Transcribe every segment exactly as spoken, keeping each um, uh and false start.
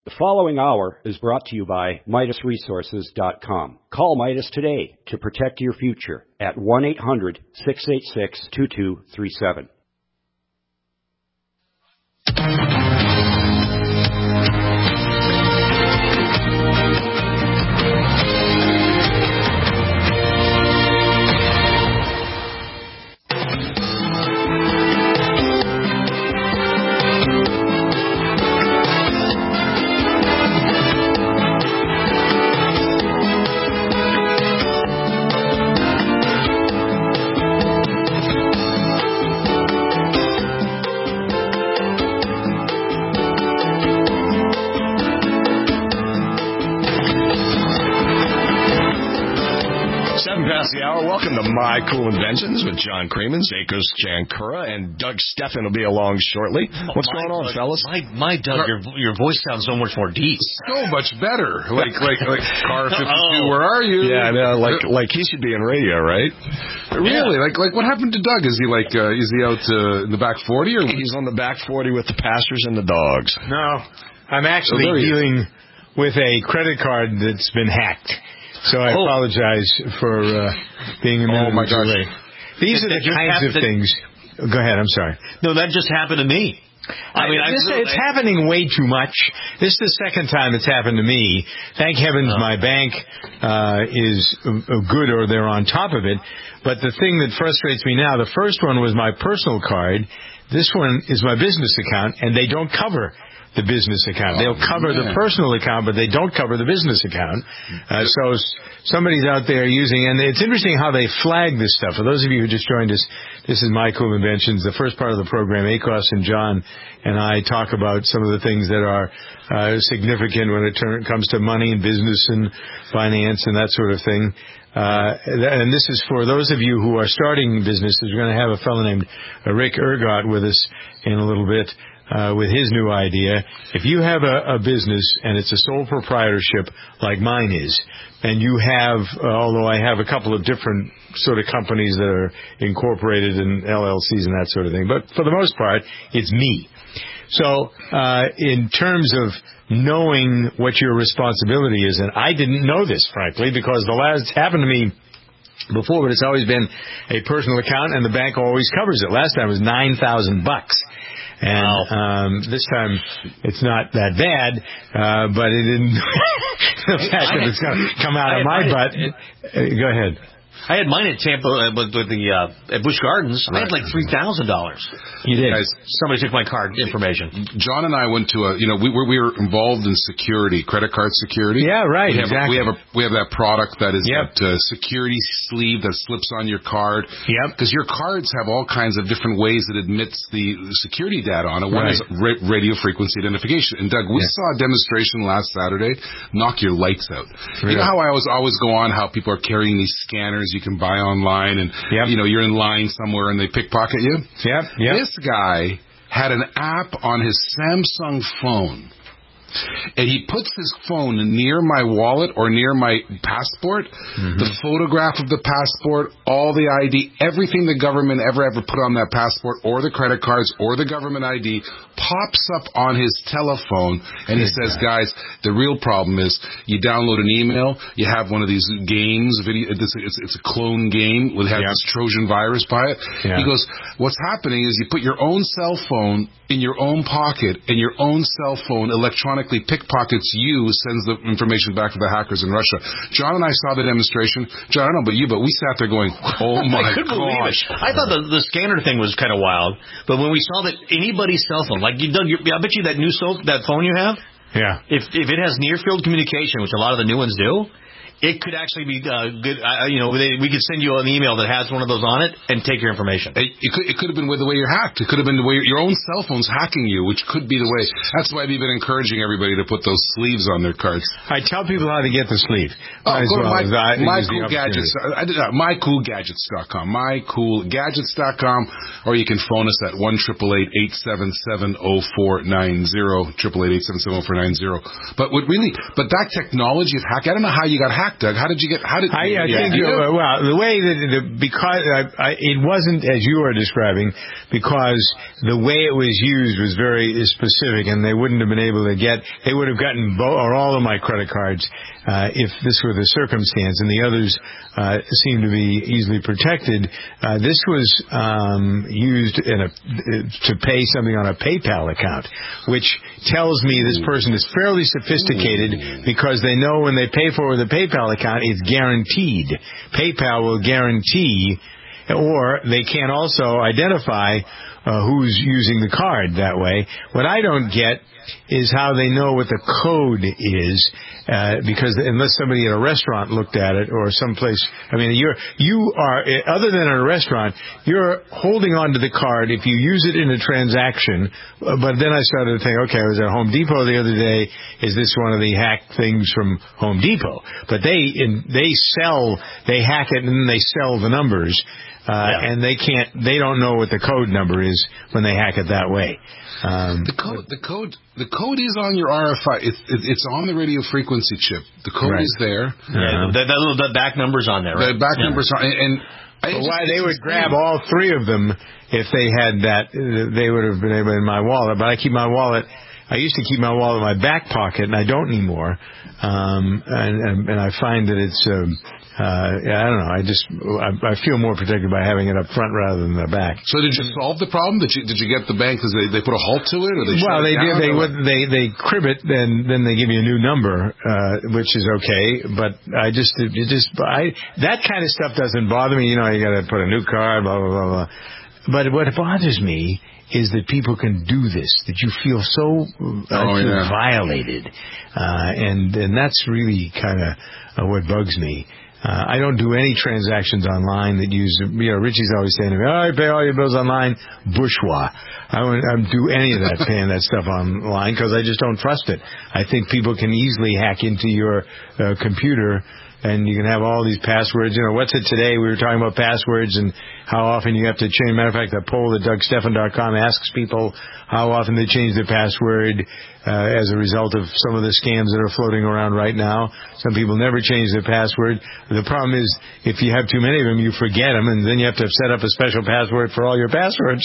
The following hour is brought to you by Midas Resources dot com. Call Midas today to protect your future at one eight hundred, six eight six, two two three seven. The hour. Welcome to My Cool Inventions with John Creeman, Zakos Jankura, and Doug Steffen will be along shortly. What's my, going on, Doug, fellas? My, my Doug, your your voice sounds so much more deep. So much better. Like like like Car fifty-two, oh. Where are you? Yeah, no, like like he should be in radio, right? Really? Yeah. Like like what happened to Doug? Is he like uh, is he out uh, in the back forty or he's on the back forty with the pastors and the dogs? No, I'm actually oh, dealing with a credit card that's been hacked. So I oh. apologize for uh, being a minute oh my too late. These are the kinds of things. Go ahead. I'm sorry. No, that just happened to me. I mean, I, this, I, it's I, happening way too much. This is the second time it's happened to me. Thank heavens uh, my bank uh, is uh, good, or they're on top of it. But the thing that frustrates me now, the first one was my personal card. This one is my business account, and they don't cover the business account. They'll cover oh, the personal account, but they don't cover the business account. Uh, so somebody's out there using, and it's interesting how they flag this stuff. For those of you who just joined us, this is My Cool Inventions, the first part of the program. Akos and John and I talk about some of the things that are uh, significant when it turn, comes to money and business and finance and that sort of thing. Uh, and this is for those of you who are starting businesses. We're going to have a fellow named Rick Ergot with us in a little bit. Uh, with his new idea. If you have a, a business and it's a sole proprietorship like mine is, and you have, uh, although I have a couple of different sort of companies that are incorporated in L L Cs and that sort of thing, but for the most part, it's me. So, uh, in terms of knowing what your responsibility is, and I didn't know this, frankly, because the last happened to me before, but it's always been a personal account, and the bank always covers it. Last time it was nine thousand bucks. And wow. um, this time it's not that bad, uh, but it didn't. The fact that it's going to come out of my butt. It, uh, go ahead. I had mine at Tampa uh, with, with the uh, at Busch Gardens. Right. I had like three thousand dollars. You did. Guys, somebody took my card information. John and I went to a. You know, we were we were involved in security, credit card security. Yeah, right. We have, exactly. we have a we have that product that is yep. that uh, security sleeve that slips on your card. Yep. Because your cards have all kinds of different ways that admits the security data on it. One right. is ra- radio frequency identification. And Doug, we yeah. saw a demonstration last Saturday knock your lights out. Really? You know how I always always go on how people are carrying these scanners you can buy online. And, yep. you know, you're in line somewhere and they pickpocket you. Yep, yep. This guy had an app on his Samsung phone. And he puts his phone near my wallet or near my passport, mm-hmm. the photograph of the passport, all the I D, everything the government ever, ever put on that passport or the credit cards or the government I D pops up on his telephone. And he says, guys, the real problem is you download an email, you have one of these games, video, it's, it's, it's a clone game with has yep. this Trojan virus by it. Yeah. He goes, what's happening is you put your own cell phone in your own pocket, and your own cell phone electronically pickpockets you, sends the information back to the hackers in Russia. John and I saw the demonstration. John, I don't know about you, but we sat there going, oh my I couldn't gosh. believe it. I thought the, the scanner thing was kind of wild, but when we saw that anybody's cell phone, like you, Doug, you, I bet you that new cell, that phone you have, yeah, if if it has near field communication, which a lot of the new ones do, it could actually be uh, good. Uh, you know, they, we could send you an email that has one of those on it and take your information. It, it could it could have been with the way you're hacked. It could have been the way your own cell phone's hacking you, which could be the way. That's why we've been encouraging everybody to put those sleeves on their cards. I tell people how to get the sleeve. Oh, go well to my, I, my cool gadgets. I did uh, my cool gadgets dot com. my cool gadgets dot com, or you can phone us at one triple eight eight seven seven zero four nine zero triple eight eight seven seven zero four nine zero. But what really, but that technology of hack, I don't know how you got hacked, Doug. How did you get, how did, I, I yeah, think, uh, well, the way that, the, because I, I, it wasn't as you are describing, because the way it was used was very specific, and they wouldn't have been able to get, they would have gotten both, or all of my credit cards, uh, if this were the circumstance, and the others, uh, seemed to be easily protected. Uh, this was, um, used in a, to pay something on a PayPal account, which tells me this person is fairly sophisticated because they know when they pay for it with a PayPal account, it's guaranteed. PayPal will guarantee, or they can also identify uh, who's using the card that way. What I don't get is how they know what the code is, uh, because unless somebody at a restaurant looked at it or someplace, I mean, you're, you are, other than at a restaurant, you're holding on to the card if you use it in a transaction. But then I started to think, okay, I was at Home Depot the other day. Is this one of the hack things from Home Depot? But they, in, they sell, they hack it and then they sell the numbers. Uh, yeah. And they can't, they don't know what the code number is when they hack it that way. Um, the code, the code, the code is on your R F I. It's, it's on the radio frequency chip. The code right. is there. Yeah, that, that little that back number's on there. Right? The back yeah. number's on, and, and but why they would grab all three of them if they had that, they would have been able in my wallet. But I keep my wallet. I used to keep my wallet in my back pocket, and I don't anymore. Um, and, and, and I find that it's. Um, Uh, yeah, I don't know. I just I, I feel more protected by having it up front rather than the back. So did you solve the problem? Did you did you get the bank because they, they put a halt to it, or they well they did they or would, they they crib it, then then they give you a new number, uh, which is okay. But I just it just I that kind of stuff doesn't bother me. You know, you got to put a new card, blah blah blah blah. But what bothers me is that people can do this, that you feel so uh, oh, yeah. violated, uh, and and that's really kind of uh, what bugs me. Uh, I don't do any transactions online that use, you know, Richie's always saying to me, oh, I pay all your bills online. Bourgeois. I don't, I don't do any of that, paying that stuff online, because I just don't trust it. I think people can easily hack into your uh, computer, and you can have all these passwords. You know, what's it today? We were talking about passwords and how often you have to change. Matter of fact, the poll at Doug Stephan dot com asks people how often they change their password uh, as a result of some of the scams that are floating around right now. Some people never change their password. The problem is, if you have too many of them, you forget them, and then you have to set up a special password for all your passwords.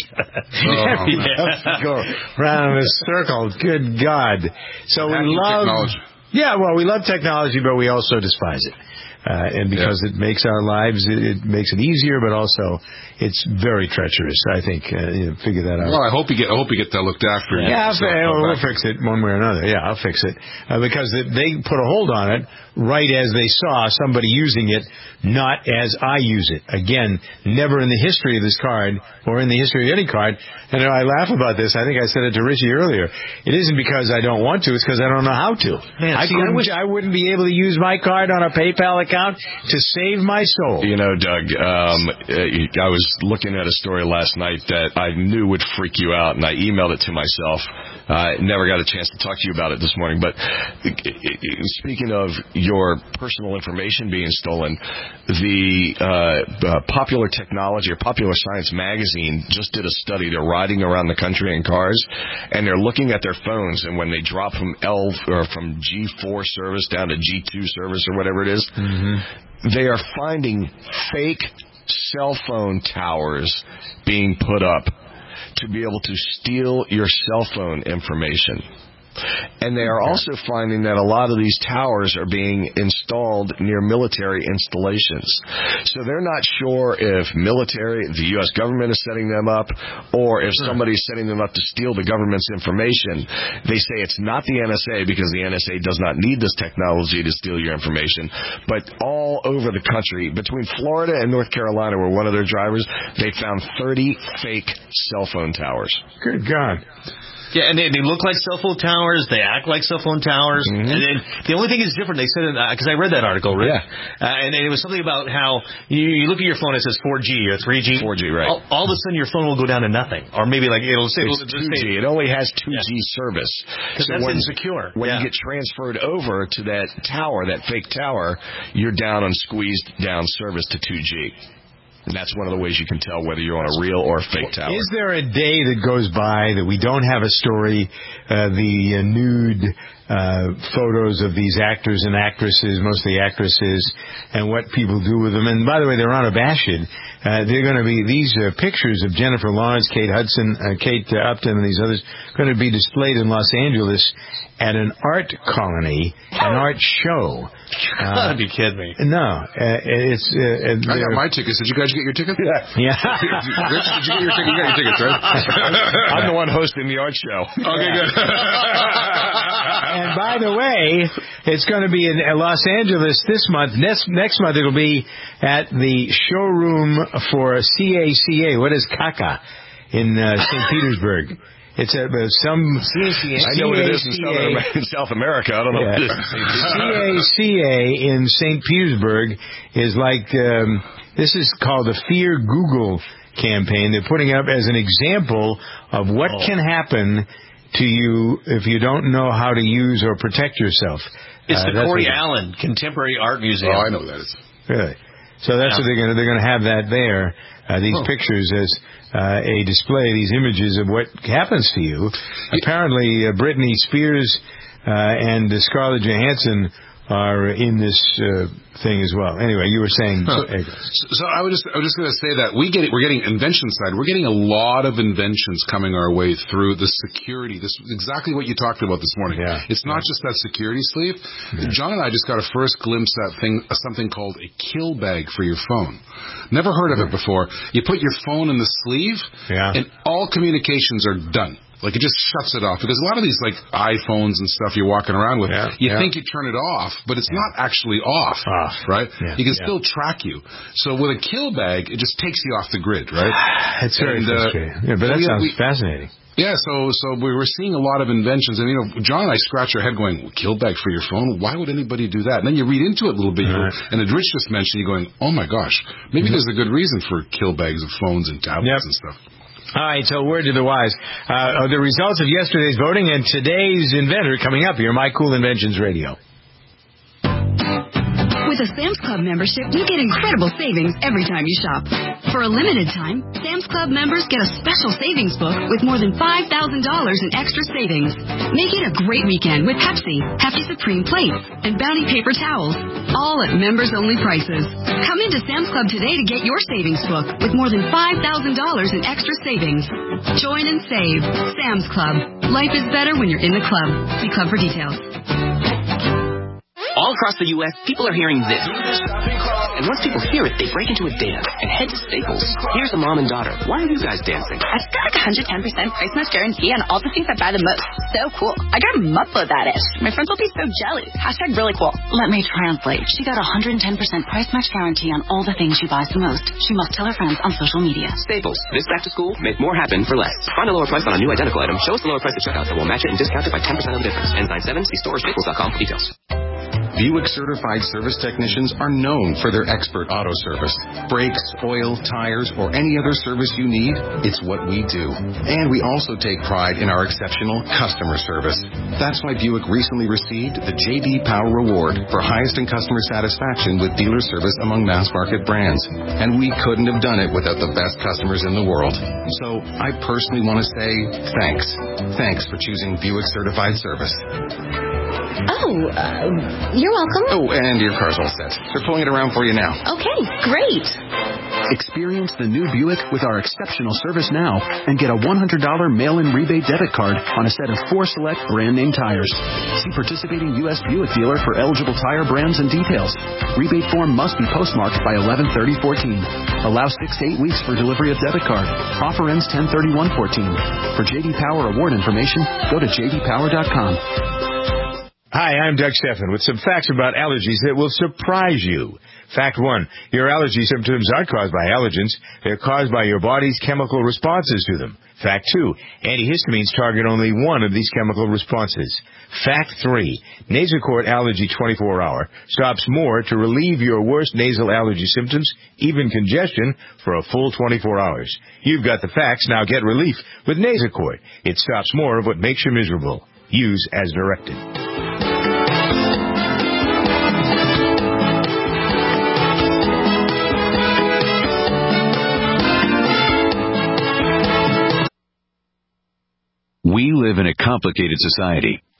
Oh, you have to go round in a circle. Good God. So we love... Technology. Yeah, well, we love technology, but we also despise it. Uh, and because yeah. it makes our lives, it, it makes it easier, but also it's very treacherous. I think uh, you know, figure that out. Well, I hope you get, I hope you get that looked after. Yeah, so I'll, we'll fix it one way or another. Yeah, I'll fix it uh, because they put a hold on it right as they saw somebody using it, not as I use it. Again, never in the history of this card or in the history of any card. And I laugh about this. I think I said it to Richie earlier. It isn't because I don't want to; it's because I don't know how to. Man, I, see, I I wish I wouldn't be able to use my card on a PayPal account. Account to save my soul. You know, Doug, um, I was looking at a story last night that I knew would freak you out, and I emailed it to myself. I uh, never got a chance to talk to you about it this morning, but speaking of your personal information being stolen, the uh, uh, Popular Technology or Popular Science magazine just did a study. They're riding around the country in cars, and they're looking at their phones, and when they drop from L or from G four service down to G two service or whatever it is, mm-hmm. they are finding fake cell phone towers being put up to be able to steal your cell phone information. And they are also finding that a lot of these towers are being installed near military installations. So they're not sure if military, the U S government is setting them up, or if somebody's setting them up to steal the government's information. They say it's not the N S A because the N S A does not need this technology to steal your information. But all over the country, between Florida and North Carolina, where one of their drivers, they found thirty fake cell phone towers. Good God. Yeah, and they, they look like cell phone towers. They act like cell phone towers. Mm-hmm. And then the only thing is different. They said, because uh, I read that article, right? Yeah. Uh, and, and it was something about how you, you look at your phone, it says four G or three G. four G, right. All, all of a sudden, your phone will go down to nothing. Or maybe like it'll say... It's it'll two G. Say, it only has two G yeah. service. Because so that's when, insecure. When yeah. you get transferred over to that tower, that fake tower, you're down on squeezed down service to two G. And that's one of the ways you can tell whether you're on a real or a fake tower. Is there a day that goes by that we don't have a story, uh, the uh, nude uh, photos of these actors and actresses, mostly actresses, and what people do with them. And by the way, they're unabashed. Uh, they're going to be, these uh, pictures of Jennifer Lawrence, Kate Hudson, uh, Kate uh, Upton, and these others going to be displayed in Los Angeles at an art colony, an art show. You gotta uh, be kidding me. No, uh, it's... Uh, I got my tickets. Did you guys get your tickets? Yeah. yeah. Rich, did you get your ticket? You got your tickets, right? I'm the one hosting the art show. Okay, good. And by the way, it's going to be in Los Angeles this month. Next, next month it'll be at the showroom for C A C A. What is C A C A in uh, Saint Petersburg? It's a, uh, some... C A C A. I know what it is in, Southern, in South America. I don't know yeah. what it is. C A C A in Saint Petersburg is like... Um, this is called the Fear Google campaign. They're putting up as an example of what oh. can happen to you if you don't know how to use or protect yourself. It's uh, the Corey Allen Contemporary Art Museum. Oh, I know what that is. Really? So that's yeah. what they're going to they're going to have that there. Uh, these oh. pictures as uh, a display, these images of what happens to you. Apparently, uh, Britney Spears uh, and uh, Scarlett Johansson are in this uh, thing as well. Anyway, you were saying. Huh. So, so I was just I was just going to say that we get it. We're getting invention side. We're getting a lot of inventions coming our way through the security. This is exactly what you talked about this morning. Yeah. It's not just that security sleeve. Yeah. John and I just got a first glimpse of that thing, something called a kill bag for your phone. Never heard of it before. You put your phone in the sleeve, yeah. and all communications are done. Like, it just shuts it off. Because a lot of these, like, iPhones and stuff you're walking around with, yeah, you yeah. think you turn it off, but it's yeah. not actually off, off. right? Yeah, you can yeah. still track you. So with a kill bag, it just takes you off the grid, right? It's very and, frustrating. Uh, yeah, but that we, sounds we, fascinating. Yeah, so so we were seeing a lot of inventions. And, you know, John and I scratch our head going, kill bag for your phone? Why would anybody do that? And then you read into it a little bit. Right. And as Rich just mentioned, you're going, oh, my gosh, maybe mm-hmm. there's a good reason for kill bags of phones and tablets yep. and stuff. All right, so word to the wise. Uh, the results of yesterday's voting and today's inventor coming up here, My Cool Inventions Radio. With a Sam's Club membership, you get incredible savings every time you shop. For a limited time, Sam's Club members get a special savings book with more than five thousand dollars in extra savings. Make it a great weekend with Pepsi, Hefty Supreme plates, and Bounty paper towels, all at members-only prices. Come into Sam's Club today to get your savings book with more than five thousand dollars in extra savings. Join and save. Sam's Club. Life is better when you're in the club. See club for details. All across the U S, people are hearing this. And once people hear it, they break into a dance and head to Staples. Here's a mom and daughter. Why are you guys dancing? I just got like one hundred ten percent price match guarantee on all the things I buy the most. So cool. I got a month of that ish. My friends will be so jealous. Hashtag really cool. Let me translate. She got a one hundred ten percent price match guarantee on all the things she buys the most. She must tell her friends on social media. Staples. This back to school, make more happen for less. Find a lower price on a new identical item. Show us the lower price at checkout, and we'll match it and discount it by ten percent of the difference. N nine seven, see store or staples dot com for details. Buick certified service technicians are known for their expert auto service. Brakes, oil, tires, or any other service you need, it's what we do. And we also take pride in our exceptional customer service. That's why Buick recently received the J D Power Award for highest in customer satisfaction with dealer service among mass market brands. And we couldn't have done it without the best customers in the world. So I personally want to say thanks. Thanks for choosing Buick certified service. Oh, uh, you're welcome. Oh, and your car's all set. They're pulling it around for you now. Okay, great. Experience the new Buick with our exceptional service now and get a one hundred dollars mail-in rebate debit card on a set of four select brand-name tires. See participating U S Buick dealer for eligible tire brands and details. Rebate form must be postmarked by eleven thirty fourteen. Allow six to eight weeks for delivery of debit card. Offer ends ten thirty-one fourteen. For J D Power award information, go to j d power dot com. Hi, I'm Doug Stephan with some facts about allergies that will surprise you. Fact one, your allergy symptoms aren't caused by allergens. They're caused by your body's chemical responses to them. Fact two, antihistamines target only one of these chemical responses. Fact three, Nasacort Allergy twenty-four hour stops more to relieve your worst nasal allergy symptoms, even congestion, for a full twenty-four hours. You've got the facts, now get relief with Nasacort. It stops more of what makes you miserable. Use as directed. We live in a complicated society.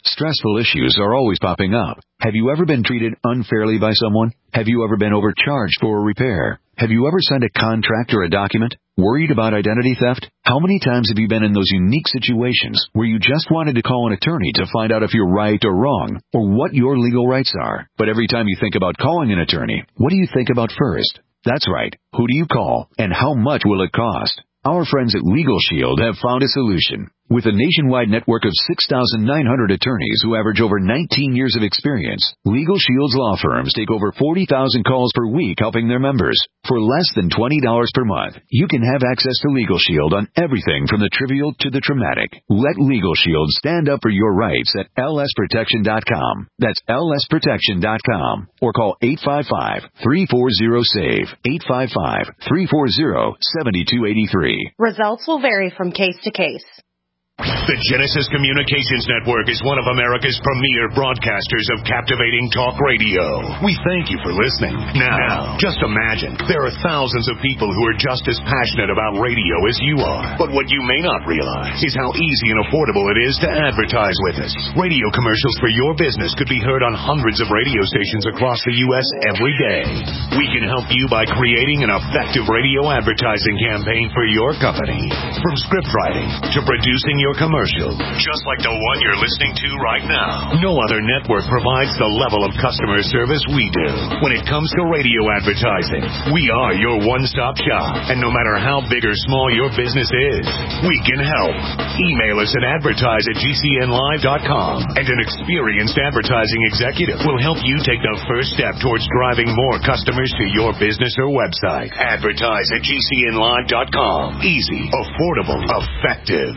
Stressful issues are always popping up. Have you ever been treated unfairly by someone? Have you ever been overcharged for a repair? Have you ever signed a contract or a document? Worried about identity theft? How many times have you been in those unique situations where you just wanted to call an attorney to find out if you're right or wrong, or what your legal rights are? But every time you think about calling an attorney, what do you think about first? That's right. Who do you call, and how much will it cost? Our friends at Legal Shield have found a solution. With a nationwide network of six thousand nine hundred attorneys who average over nineteen years of experience, Legal Shield's law firms take over forty thousand calls per week helping their members. For less than twenty dollars per month, you can have access to Legal Shield on everything from the trivial to the traumatic. Let Legal Shield stand up for your rights at L S protection dot com. That's L S protection dot com. Or call eight five five, three four zero, SAVE, eight five five, three four zero, seven two eight three. Results will vary from case to case. The Genesis Communications Network is one of America's premier broadcasters of captivating talk radio. We thank you for listening. Now, just imagine, there are thousands of people who are just as passionate about radio as you are. But what you may not realize is how easy and affordable it is to advertise with us. Radio commercials for your business could be heard on hundreds of radio stations across the U S every day. We can help you by creating an effective radio advertising campaign for your company. From script writing to producing your commercial, just like the one you're listening to right now. No other network provides the level of customer service we do. When it comes to radio advertising, we are your one-stop shop. And no matter how big or small your business is, we can help. Email us at advertise at G C N live dot com, and an experienced advertising executive will help you take the first step towards driving more customers to your business or website. Advertise at G C N live dot com. Easy, affordable, effective.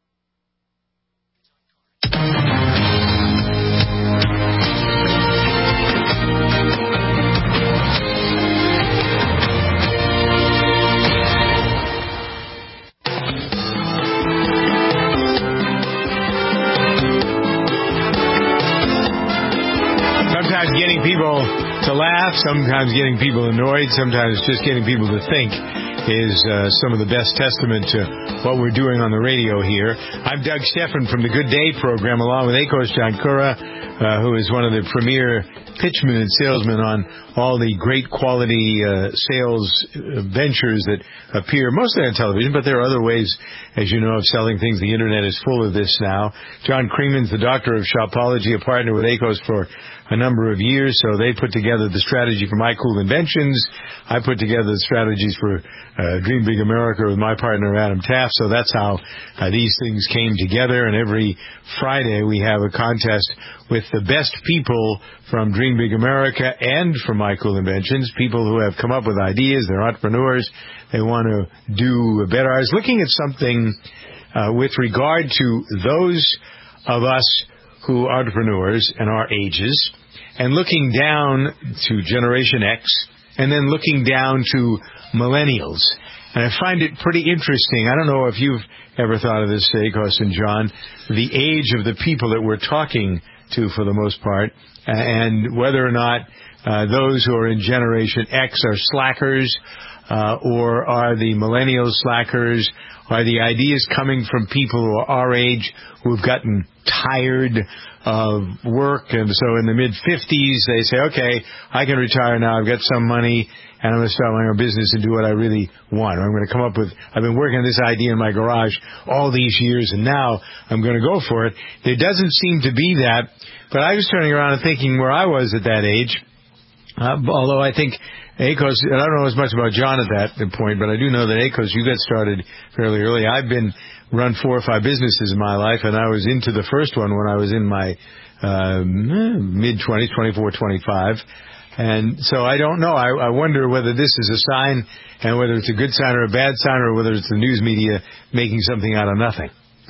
Sometimes getting people to laugh, sometimes getting people annoyed, sometimes just getting people to think is uh, some of the best testament to what we're doing on the radio here. I'm Doug Stephan from the Good Day program, along with Akos Jankura, uh, who is one of the premier pitchmen and salesmen on all the great quality uh, sales ventures that appear mostly on television, but there are other ways, as you know, of selling things. The Internet is full of this now. John Creeman's the doctor of shopology, a partner with Akos for a number of years, so they put together the strategy for My Cool Inventions. I put together the strategies for uh, Dream Big America with my partner Adam Taft, so that's how uh, these things came together. And every Friday we have a contest with the best people from Dream Big America and from My Cool Inventions, people who have come up with ideas, they're entrepreneurs, they want to do better. I was looking at something uh, with regard to those of us who are entrepreneurs and our ages, and looking down to Generation X, and then looking down to millennials. And I find it pretty interesting. I don't know if you've ever thought of this, Akos and John, the age of the people that we're talking to for the most part, and whether or not uh, those who are in Generation X are slackers, uh, or are the millennials slackers, are the ideas coming from people who are our age who've gotten tired of work, and so in the mid-fifties they say, okay, I can retire now, I've got some money, and I'm going to start my own business and do what I really want. Or I'm going to come up with, I've been working on this idea in my garage all these years, and now I'm going to go for it. There doesn't seem to be that, but I was turning around and thinking where I was at that age, uh, although I think Akos, I don't know as much about John at that point, but I do know that Akos, you got started fairly early. I've been run four or five businesses in my life, and I was into the first one when I was in my uh, mid-twenties, twenty-four, twenty-five. And so I don't know. I, I wonder whether this is a sign, and whether it's a good sign or a bad sign, or whether it's the news media making something out of nothing.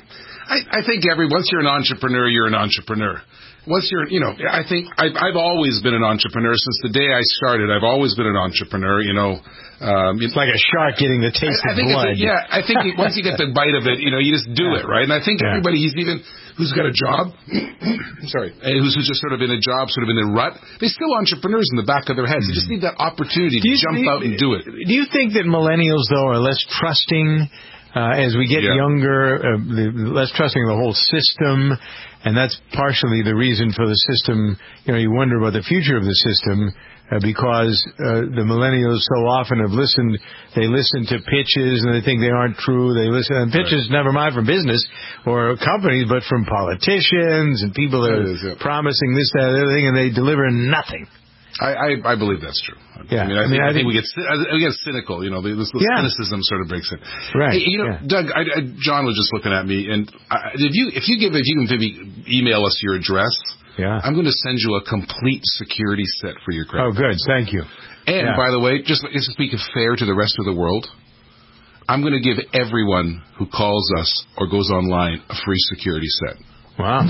I, I think every once you're an entrepreneur, you're an entrepreneur. Once you're, you know, I think I've, I've always been an entrepreneur since the day I started. I've always been an entrepreneur, you know. Um, it's like a shark getting the taste I, I of think blood. It's a, yeah, I think once you get the bite of it, you know, you just do yeah. it, right? And I think yeah. everybody, he's even, who's got a job, sorry, who's, who's just sort of in a job, sort of in a rut, they're still entrepreneurs in the back of their heads. Mm-hmm. They just need that opportunity to jump you, out and do it. Do you think that millennials, though, are less trusting Uh, as we get yeah. younger, uh, the, less trusting the whole system, and that's partially the reason for the system. You know, you wonder about the future of the system. Uh, because uh, the millennials so often have listened, they listen to pitches and they think they aren't true. They listen to pitches, right. never mind from business or companies, but from politicians and people that, that are is, yeah. promising this, that, other thing, and they deliver nothing. I, I, I believe that's true. Yeah, I mean, I, I, mean, think, I I think we get we get cynical. You know, this, this yeah. cynicism sort of breaks in. Right. Hey, you know, yeah. Doug, I, I, John was just looking at me, and I, if you if you give if you can maybe email us your address. Yeah. I'm going to send you a complete security set for your credit. Oh, good. Thank you. And, yeah. by the way, just, just to speak fair to the rest of the world, I'm going to give everyone who calls us or goes online a free security set. Wow.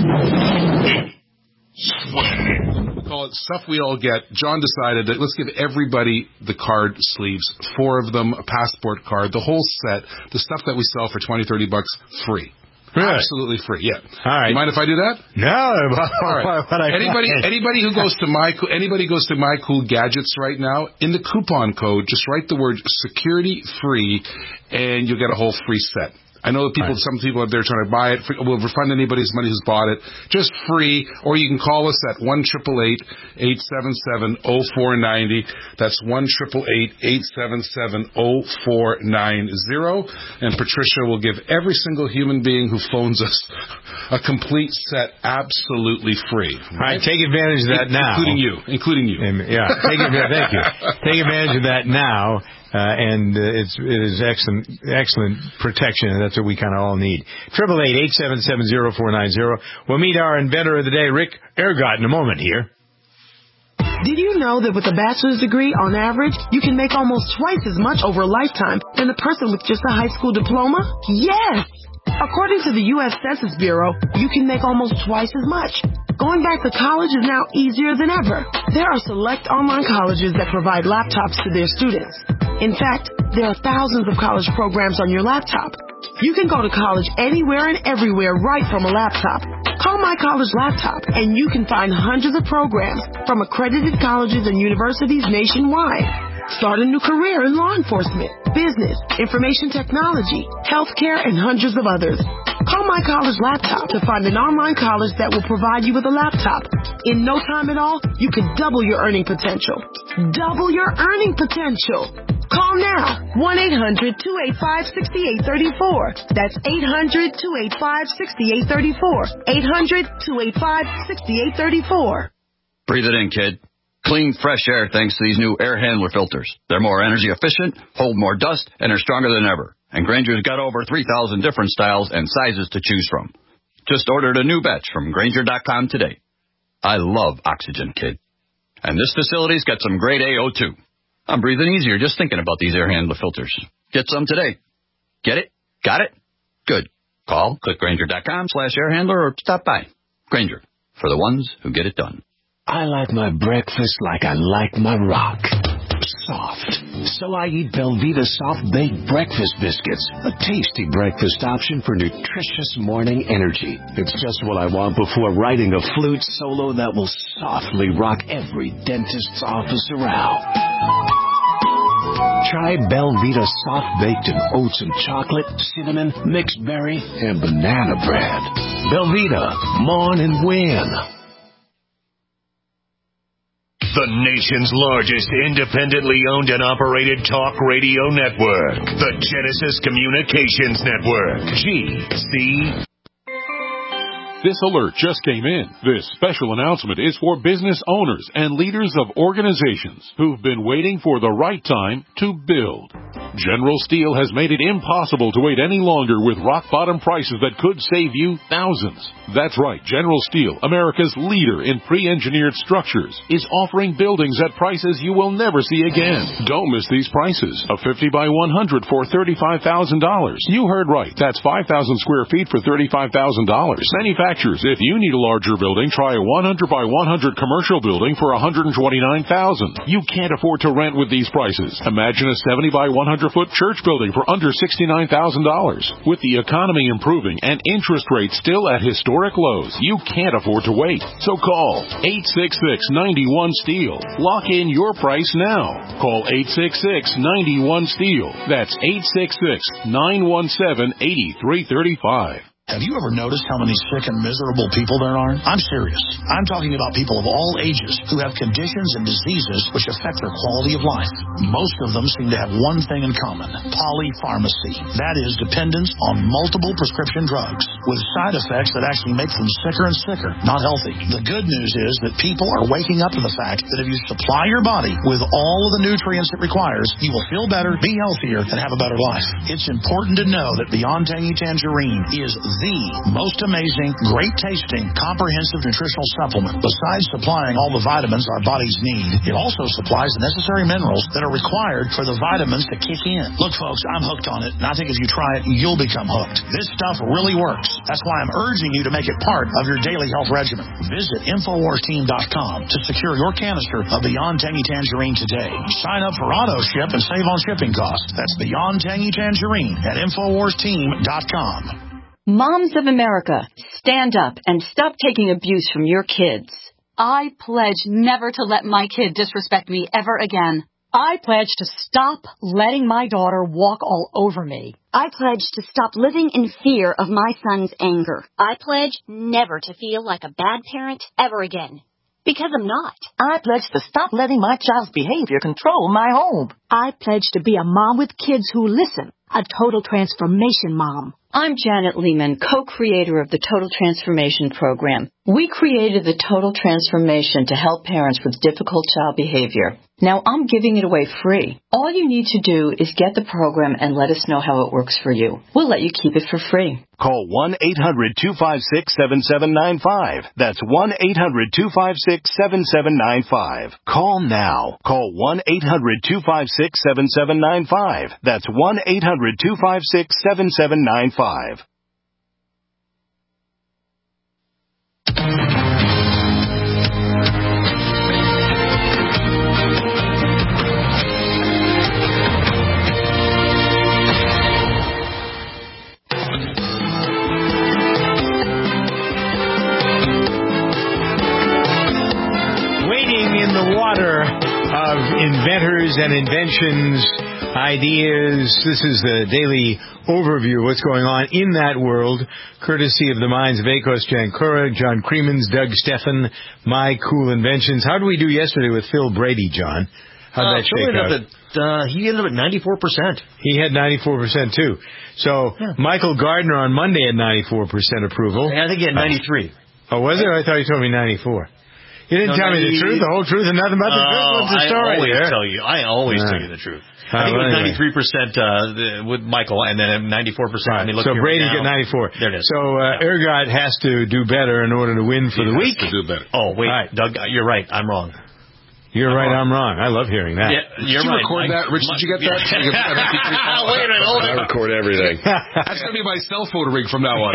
We call it Stuff We All Get. John decided that let's give everybody the card sleeves, four of them, a passport card, the whole set, the stuff that we sell for twenty, thirty bucks, free. Really? Absolutely free, yeah. All right. You mind if I do that? No. All right. Anybody, anybody who goes to my, anybody goes to My Cool Gadgets right now, in the coupon code, just write the word security free, and you'll get a whole free set. I know that people, right. some people out there trying to buy it. We'll refund anybody's money who's bought it. Just free. Or you can call us at one eight eight eight, eight seven seven, zero four nine zero. That's one eight eight eight, eight seven seven, zero four nine zero. And Patricia will give every single human being who phones us a complete set absolutely free. All right, take advantage of that In, now. Including you. Including you. Yeah, take advantage, thank you. Take advantage of that now. Uh, and uh, it's it is excellent excellent protection, and that's what we kind of all need. Triple eight eight seven seven zero four nine zero. We'll meet our inventor of the day, Rick Ergott, in a moment here. Did you know that with a bachelor's degree, on average, you can make almost twice as much over a lifetime than a person with just a high school diploma? Yes! According to the U S Census Bureau, you can make almost twice as much. Going back to college is now easier than ever. There are select online colleges that provide laptops to their students. In fact, there are thousands of college programs on your laptop. You can go to college anywhere and everywhere right from a laptop. Call My College Laptop, and you can find hundreds of programs from accredited colleges and universities nationwide. Start a new career in law enforcement, business, information technology, healthcare, and hundreds of others. Call My College Laptop to find an online college that will provide you with a laptop. In no time at all, you can double your earning potential. Double your earning potential. Call now, one eight hundred two eight five six eight three four. That's eight hundred two eight five six eight three four. eight hundred two eight five six eight three four. Breathe it in, kid. Clean, fresh air thanks to these new air handler filters. They're more energy efficient, hold more dust, and are stronger than ever. And Grainger's got over three thousand different styles and sizes to choose from. Just ordered a new batch from Grainger dot com today. I love Oxygen, kid. And this facility's got some grade A O two. I'm breathing easier just thinking about these air handler filters. Get some today. Get it? Got it? Good. Call, click Grainger dot com slash air handler or stop by. Grainger, for the ones who get it done. I like my breakfast like I like my rock. Soft. So I eat Belvita Soft Baked Breakfast Biscuits, a tasty breakfast option for nutritious morning energy. It's just what I want before writing a flute solo that will softly rock every dentist's office around. Try Belvita Soft Baked in oats and chocolate, cinnamon, mixed berry, and banana bread. Belvita, mourn and win. The nation's largest independently owned and operated talk radio network. The Genesis Communications Network. G C. This alert just came in. This special announcement is for business owners and leaders of organizations who've been waiting for the right time to build. General Steel has made it impossible to wait any longer with rock-bottom prices that could save you thousands. That's right, General Steel, America's leader in pre-engineered structures, is offering buildings at prices you will never see again. Don't miss these prices. A fifty by one hundred for thirty-five thousand dollars. You heard right. That's five thousand square feet for thirty-five thousand dollars. Manufactured manufacturers. If you need a larger building, try a one hundred by one hundred commercial building for one hundred twenty-nine thousand dollars. You can't afford to rent with these prices. Imagine a seventy by one hundred foot church building for under sixty-nine thousand dollars. With the economy improving and interest rates still at historic lows, you can't afford to wait. So call eight six six, nine one, STEEL. Lock in your price now. Call eight six six, nine one, STEEL. That's eight six six, nine one seven, eight three three five. Have you ever noticed how many sick and miserable people there are? I'm serious. I'm talking about people of all ages who have conditions and diseases which affect their quality of life. Most of them seem to have one thing in common: polypharmacy. That is, dependence on multiple prescription drugs with side effects that actually make them sicker and sicker, not healthy. The good news is that people are waking up to the fact that if you supply your body with all of the nutrients it requires, you will feel better, be healthier, and have a better life. It's important to know that Beyond Tangy Tangerine is the most amazing, great-tasting, comprehensive nutritional supplement. Besides supplying all the vitamins our bodies need, it also supplies the necessary minerals that are required for the vitamins to kick in. Look, folks, I'm hooked on it, and I think if you try it, you'll become hooked. This stuff really works. That's why I'm urging you to make it part of your daily health regimen. Visit Infowars Team dot com to secure your canister of Beyond Tangy Tangerine today. Sign up for auto ship and save on shipping costs. That's Beyond Tangy Tangerine at Infowars Team dot com. Moms of America, stand up and stop taking abuse from your kids. I pledge never to let my kid disrespect me ever again. I pledge to stop letting my daughter walk all over me. I pledge to stop living in fear of my son's anger. I pledge never to feel like a bad parent ever again. Because I'm not. I pledge to stop letting my child's behavior control my home. I pledge to be a mom with kids who listen, a total transformation mom. I'm Janet Lehman, co-creator of the Total Transformation Program. We created the Total Transformation to help parents with difficult child behavior. Now I'm giving it away free. All you need to do is get the program and let us know how it works for you. We'll let you keep it for free. Call one eight hundred, two five six, seven seven nine five. That's one eight hundred, two five six, seven seven nine five. Call now. Call one eight hundred, two five six, seven seven nine five. That's one eight hundred, two five six, seven seven nine five. In the water of inventors and inventions, ideas. This is the daily overview of what's going on in that world, courtesy of the minds of Akos Jankura, John Creemans, Doug Steffen, My Cool Inventions. How did we do yesterday with Phil Brady, John? How'd uh, that shake out? At, uh, he ended up at ninety-four percent. He had ninety-four percent, too. So, yeah. Michael Gardner on Monday had ninety-four percent approval. Yeah, I think he had ninety-three. Uh, oh, was it? I thought you told me ninety-four. You didn't no, tell me the truth, the whole truth, and nothing but the uh, truth. What's the story I always there? tell you. I always uh, tell you the truth. I think uh, well, it was ninety-three percent uh, with Michael, and then ninety-four percent. Right. I mean, look so Brady's right got ninety-four. There it is. So uh, yeah. Ergot has to do better in order to win for he the week. Has to do better. Oh wait, right. Doug, you're right. I'm wrong. You're I'm right, wrong. I'm wrong. I love hearing that. Yeah, you're did you right. record I, that? Rich, my, did you get that? Yeah. Wait a minute, hold I record everything. That's going to be my cell phone ring from now on. no,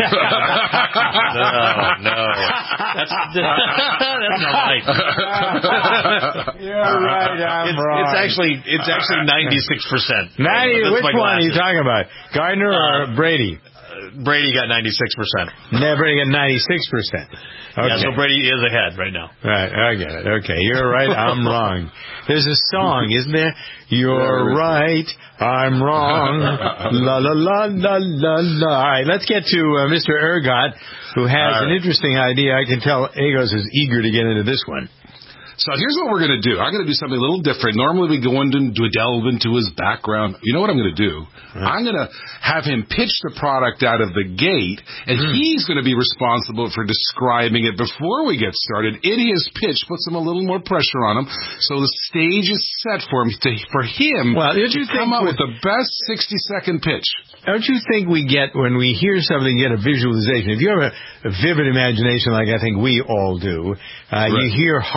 no. That's, that's not right. You're right, I'm it's, wrong. It's actually, it's actually ninety-six percent. ninety, which one are you talking about? Gardner or uh, Brady? Brady got ninety-six percent. No, Brady got ninety-six percent. Okay. Yeah, so Brady is ahead right now. Right, I get it. Okay, you're right, I'm wrong. There's a song, isn't there? You're right, I'm wrong. La la la la la la. All right, let's get to uh, Mister Ergot, who has right. an interesting idea. I can tell Agos is eager to get into this one. So here's what we're going to do. I'm going to do something a little different. Normally we go into delve into his background. You know what I'm going to do? Right. I'm going to have him pitch the product out of the gate, and mm. he's going to be responsible for describing it before we get started. In his pitch, puts him a little more pressure on him, so the stage is set for him to, for him well, to you come up with, with the best sixty-second pitch. Don't you think we get, when we hear something, get a visualization? If you have a, a vivid imagination like I think we all do, uh, right. you hear hard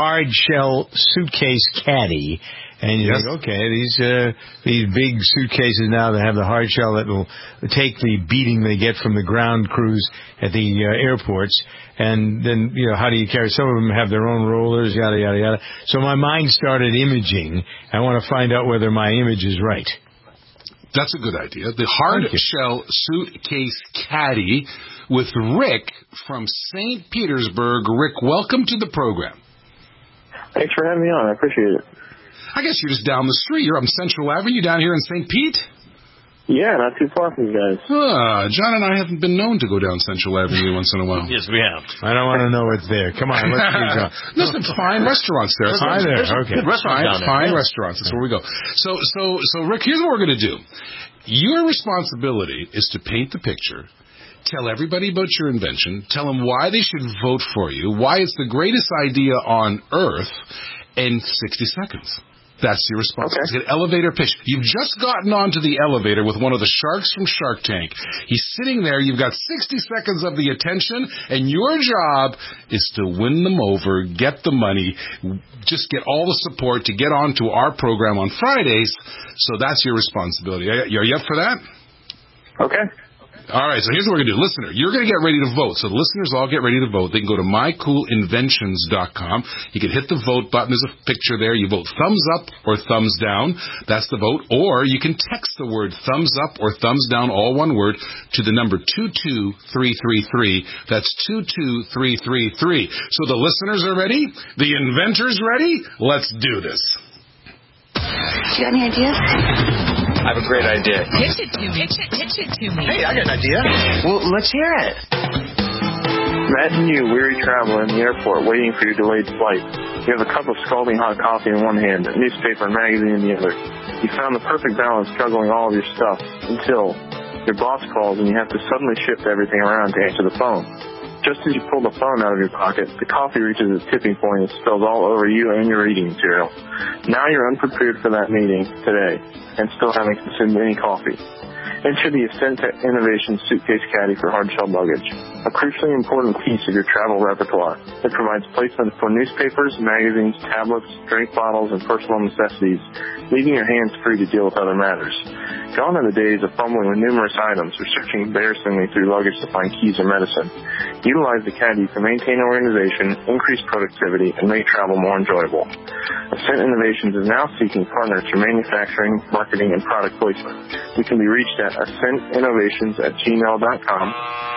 shell suitcase caddy. And you yes. think, okay, these uh, these big suitcases now that have the hard shell that will take the beating they get from the ground crews at the uh, airports, and then, you know, how do you carry? Some of them have their own rollers, yada, yada, yada. So my mind started imaging. I want to find out whether my image is right. That's a good idea. The hard shell suitcase caddy with Rick from Saint Petersburg. Rick, welcome to the program. Thanks for having me on. I appreciate it. I guess you're just down the street. You're on Central Avenue down here in Saint Pete? Yeah, not too far from you guys. Ah, John and I haven't been known to go down Central Avenue once in a while. Yes, we have. I don't want to know what's there. Come on, let's keep going. There's some fine restaurants there. Fine there, okay. Good restaurants down there. Fine yeah. restaurants. That's where we go. So, so, so, Rick, here's what we're going to do. Your responsibility is to paint the picture. Tell everybody about your invention. Tell them why they should vote for you, why it's the greatest idea on Earth, in sixty seconds. That's your responsibility. Okay. An elevator pitch. You've just gotten onto the elevator with one of the sharks from Shark Tank. He's sitting there. You've got sixty seconds of the attention, and your job is to win them over, get the money, just get all the support to get onto our program on Fridays. So that's your responsibility. Are you up for that? Okay. All right, so here's what we're going to do. Listener, you're going to get ready to vote. So the listeners all get ready to vote. They can go to my cool inventions dot com. You can hit the vote button. There's a picture there. You vote thumbs up or thumbs down. That's the vote. Or you can text the word thumbs up or thumbs down, all one word, to the number two two three three three. That's two two three three three. So the listeners are ready? The inventors ready? Let's do this. Do you have any ideas? I have a great idea. Pitch it to me. Pitch it, pitch it to me. Hey, I got an idea. Well, let's hear it. Imagine you, weary traveler in the airport, waiting for your delayed flight. You have a cup of scalding hot coffee in one hand, a newspaper and magazine in the other. You found the perfect balance juggling all of your stuff until your boss calls and you have to suddenly shift everything around to answer the phone. Just as you pull the phone out of your pocket, the coffee reaches its tipping point and spills all over you and your reading material. Now you're unprepared for that meeting today and still haven't consumed any coffee. Enter the Ascent Innovation Suitcase Caddy for hard shell luggage, a crucially important piece of your travel repertoire. It provides placement for newspapers, magazines, tablets, drink bottles, and personal necessities, leaving your hands free to deal with other matters. Gone are the days of fumbling with numerous items or searching embarrassingly through luggage to find keys or medicine. Utilize the caddy to maintain organization, increase productivity, and make travel more enjoyable. Ascent Innovations is now seeking partners for manufacturing, marketing, and product placement. We can be reached at ascent innovations at gmail dot com.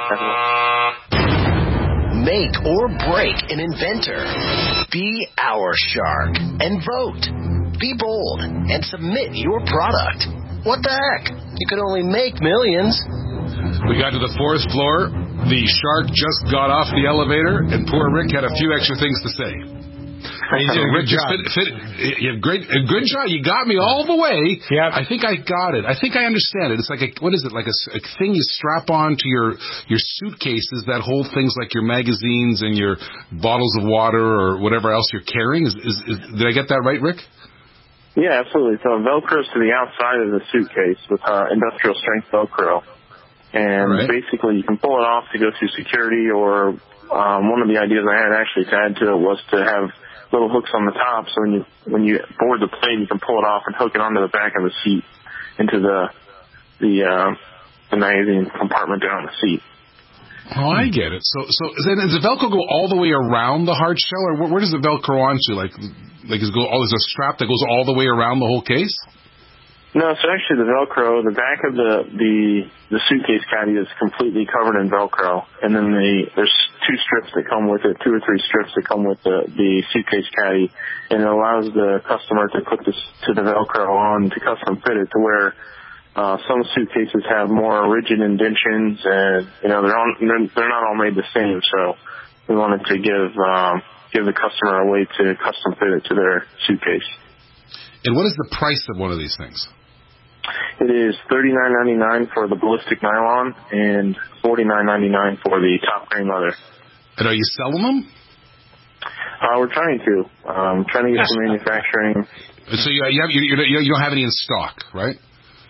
Make or break an inventor. Be our shark and vote. Be bold and submit your product. What the heck? You can only make millions. We got to the fourth floor. The shark just got off the elevator, and poor Rick had a few extra things to say. You did a good job. Fit, fit, you have great, a good job. You got me all the way. Yeah. I think I got it. I think I understand it. It's like a, what is it? Like a, a thing you strap on to your your suitcases that hold things like your magazines and your bottles of water or whatever else you're carrying. Is, is, is did I get that right, Rick? Yeah, absolutely. So it velcros to the outside of the suitcase with uh, industrial strength Velcro. And right. basically you can pull it off to go through security, or um, one of the ideas I had actually to add to it was to have little hooks on the top, so when you when you board the plane, you can pull it off and hook it onto the back of the seat into the the, uh, the magazine compartment down the seat. Oh, I get it. So so then does the Velcro go all the way around the hard shell, or where, where does the Velcro onto? Like like is go? Oh, there's a strap that goes all the way around the whole case? No, so actually the Velcro, the back of the, the, the suitcase caddy is completely covered in Velcro. And then the, there's two strips that come with it, two or three strips that come with the, the suitcase caddy. And it allows the customer to put this, to the Velcro on to custom fit it to where, uh, some suitcases have more rigid indentions and, you know, they're on, they're, they're not all made the same. So we wanted to give, um, give the customer a way to custom fit it to their suitcase. And what is the price of one of these things? It is thirty-nine ninety-nine for the ballistic nylon and forty-nine ninety-nine for the top grain leather. And are you selling them? Uh, we're trying to. Um, trying to get some manufacturing. So you, you, have, you, you don't have any in stock, right?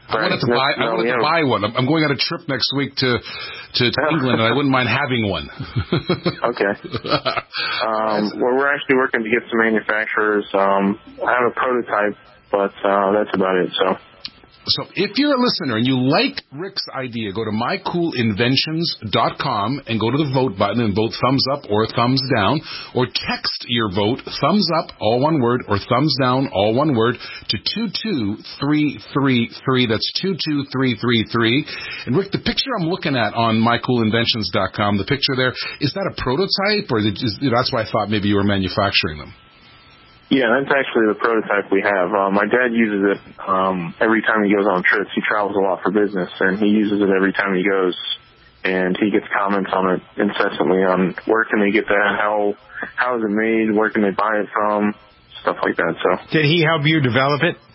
I wanted to buy. I wanted to buy one. I'm going on a trip next week to to, to England, and I wouldn't mind having one. Okay. Um, well, we're actually working to get some manufacturers. Um, I have a prototype, but uh, that's about it. So. So if you're a listener and you like Rick's idea, go to my cool inventions dot com and go to the vote button and vote thumbs up or thumbs down, or text your vote thumbs up, all one word, or thumbs down, all one word, to two two three three three. That's two two three three three. And Rick, the picture I'm looking at on my cool inventions dot com, the picture there, is that a prototype, or is, that's why I thought maybe you were manufacturing them? Yeah, that's actually the prototype we have. Um, my dad uses it um, every time he goes on trips. He travels a lot for business, and he uses it every time he goes. And he gets comments on it incessantly on where can they get that, how how is it made, where can they buy it from, stuff like that. So did he help you develop it?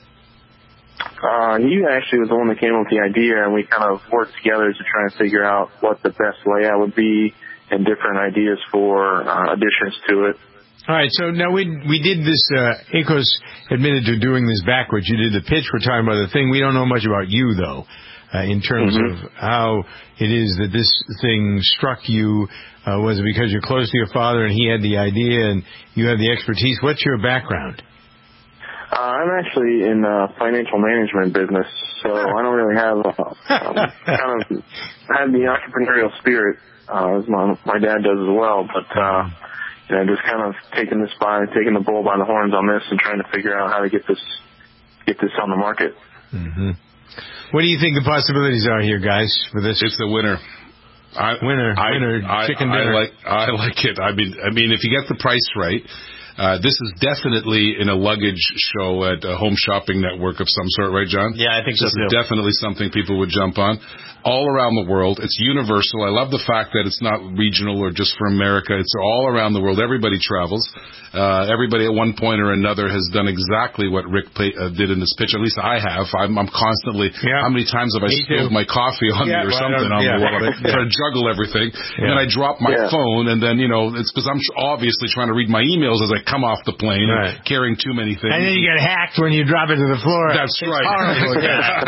Uh, he actually was the one that came up with the idea, and we kind of worked together to try and figure out what the best layout would be and different ideas for uh, additions to it. All right, so now we we did this, uh, Akos admitted to doing this backwards. You did the pitch, we're talking about the thing. We don't know much about you, though, uh, in terms mm-hmm. of how it is that this thing struck you. Uh, was it because you're close to your father and he had the idea and you have the expertise? What's your background? Uh, I'm actually in uh, financial management business, so I don't really have a, um, kind of I have the entrepreneurial spirit, uh, as my, my dad does as well, but... Uh, You know, just kind of taking this by, taking the bull by the horns on this, and trying to figure out how to get this, get this on the market. Mm-hmm. What do you think the possibilities are here, guys, for this? It's the winner. I, winner, I, winner, I, chicken I, dinner. I like, I like it. I mean, I mean, if you get the price right, uh, this is definitely in a luggage show at a home shopping network of some sort, right, John? Yeah, I think so. This is definitely something people would jump on. All around the world. It's universal. I love the fact that it's not regional or just for America. It's all around the world. Everybody travels. Uh, everybody at one point or another has done exactly what Rick play, uh, did in this pitch. At least I have. I'm, I'm constantly, yeah. how many times have I me spilled too. my coffee on yeah, me or well, something on yeah. me while I'm trying to juggle everything. Yeah. And then I drop my yeah. phone, and then, you know, it's because I'm obviously trying to read my emails as I come off the plane, right. carrying too many things. And then you get hacked when you drop it to the floor. That's it's right. horrible.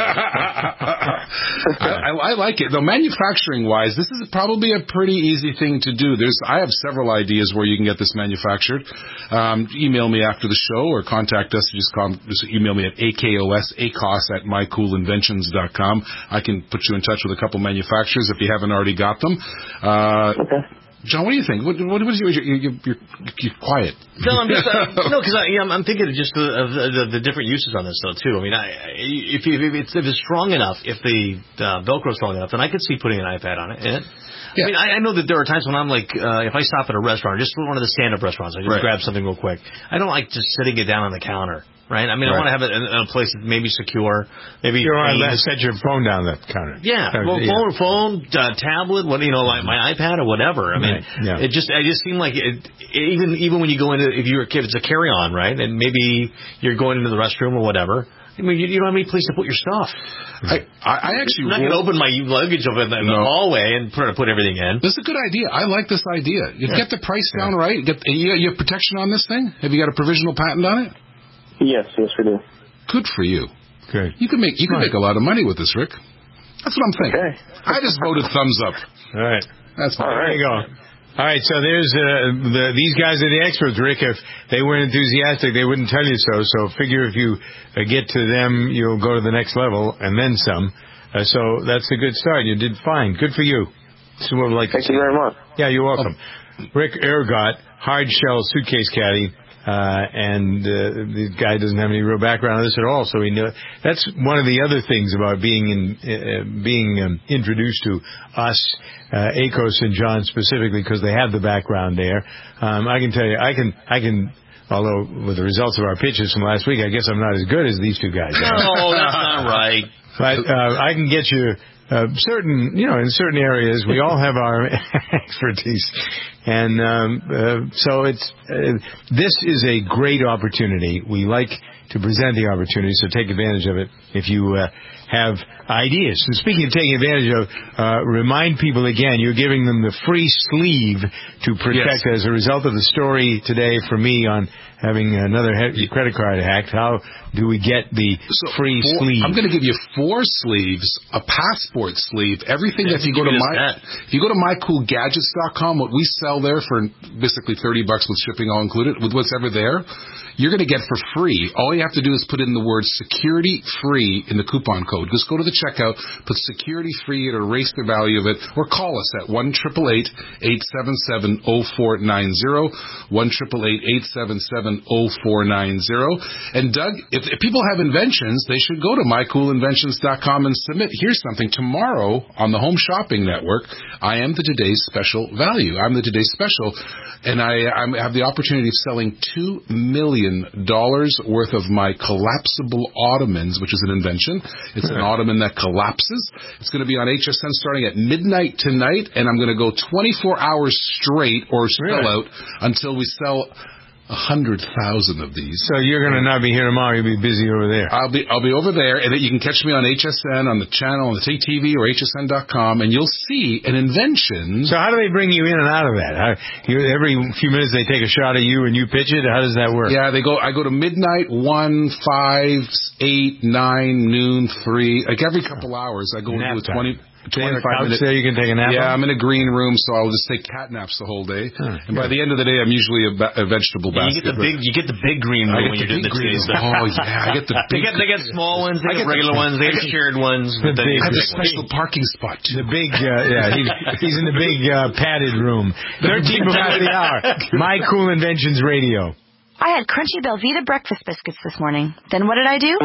I, I like it. Though manufacturing-wise, this is probably a pretty easy thing to do. There's, I have several ideas where you can get this manufactured. Um, email me after the show or contact us. Just, call, just email me at A K O S, A C O S at my cool inventions dot com. I can put you in touch with a couple manufacturers if you haven't already got them. Uh, okay. John, what do you think? What, what, what is your, you're, you're, you're quiet. No, I'm just uh, no, because I, yeah, I'm thinking of just the, of the, the different uses on this though too. I mean, I, if, if, it's, if it's strong enough, if the uh, Velcro is strong enough, then I could see putting an iPad on it. And, yeah. I mean, I, I know that there are times when I'm like, uh, if I stop at a restaurant, just one of the stand-up restaurants, I just right. grab something real quick. I don't like just sitting it down on the counter. Right, I mean, right. I want to have it in a place that maybe secure, maybe. You're on that. Set your phone down the counter. Yeah, well, yeah. phone, phone, uh, tablet, what you know, like my iPad or whatever. I mean, right. yeah. it just, I just seemed like it, even even when you go into, if you're a kid, it's a carry-on, right? And maybe you're going into the restroom or whatever. I mean, you, you don't have any place to put your stuff. I, I actually I'm not going to open my luggage over in the, in the no. hallway and put, put everything in. This is a good idea. I like this idea. You yeah. get the price down yeah. right. Get you, you have protection on this thing. Have you got a provisional patent on it? Yes, yes, we do. Good for you. Good. You can make you can right. make a lot of money with this, Rick. That's what I'm thinking. Okay. I just voted thumbs up. All right. That's fine. All right. There you go. All right, so there's uh, the, these guys are the experts, Rick. If they weren't enthusiastic, they wouldn't tell you so. So figure if you uh, get to them, you'll go to the next level and then some. Uh, so that's a good start. You did fine. Good for you. So what would like Thank to you very much. Yeah, you're welcome. Oh. Rick Ergot, hard shell suitcase caddy. Uh, and uh, the guy doesn't have any real background on this at all, so he knew. That's one of the other things about being in, uh, being um, introduced to us, uh, Akos and John specifically, because they have the background there. Um, I can tell you, I can, I can. Although with the results of our pitches from last week, I guess I'm not as good as these two guys are. No, that's not right. But uh, I can get you. Uh, certain, you know, in certain areas, we all have our expertise. And um, uh, so it's uh, this is a great opportunity. We like to present the opportunity, so take advantage of it if you uh, have ideas. And speaking of taking advantage of, uh, remind people again, you're giving them the free sleeve to protect yes. as a result of the story today from me on having another he- credit card hacked. How do we get the so free four, sleeve? I'm going to give you four sleeves, a passport sleeve, everything. Yeah, that if you go to my that. if you go to my cool gadgets dot com, what we sell there for basically thirty bucks with shipping all included, with what's ever there, you're going to get for free. All you have to do is put in the word security free in the coupon code. Just go to the checkout, put security free, it'll erase the value of it, or call us at one eight eight eight, eight seven seven, zero four nine zero, one eight eight eight, eight seven seven, zero four nine zero. And Doug, if, if people have inventions, they should go to my cool inventions dot com and submit. Here's something. Tomorrow on the Home Shopping Network, I am the Today's Special Value. I'm the Today's Special, and I, I have the opportunity of selling two million dollars worth of my collapsible ottomans, which is an invention. It's an ottoman that collapses. It's going to be on H S N starting at midnight tonight, and I'm going to go twenty-four hours straight or sell really? out until we sell a hundred thousand of these. So you're going to not be here tomorrow. You'll be busy over there. I'll be I'll be over there, and you can catch me on H S N on the channel on the T V or H S N dot com, and you'll see an invention. So how do they bring you in and out of that? How, you, every few minutes they take a shot of you and you pitch it. How does that work? Yeah, they go. I go to midnight, one, five, eight, nine, noon, three. Like every couple hours, I go into a twenty. twenty-five minutes. There you can take a nap. Yeah, on? I'm in a green room, so I'll just take cat naps the whole day. Huh, and by the end of the day, I'm usually a, ba- a vegetable yeah, basket. You get the big, you get the big green room when you're doing the today's stuff. Oh yeah, I get the. they Big get they get small ones, they get, get regular the, ones, they get shared ones. The but big, I have a big special ones. parking spot too. The big, uh, yeah, he's, he's in the big uh, padded room. Thirteen before the hour. My Cool Inventions Radio. I had crunchy Belvita breakfast biscuits this morning. Then what did I do?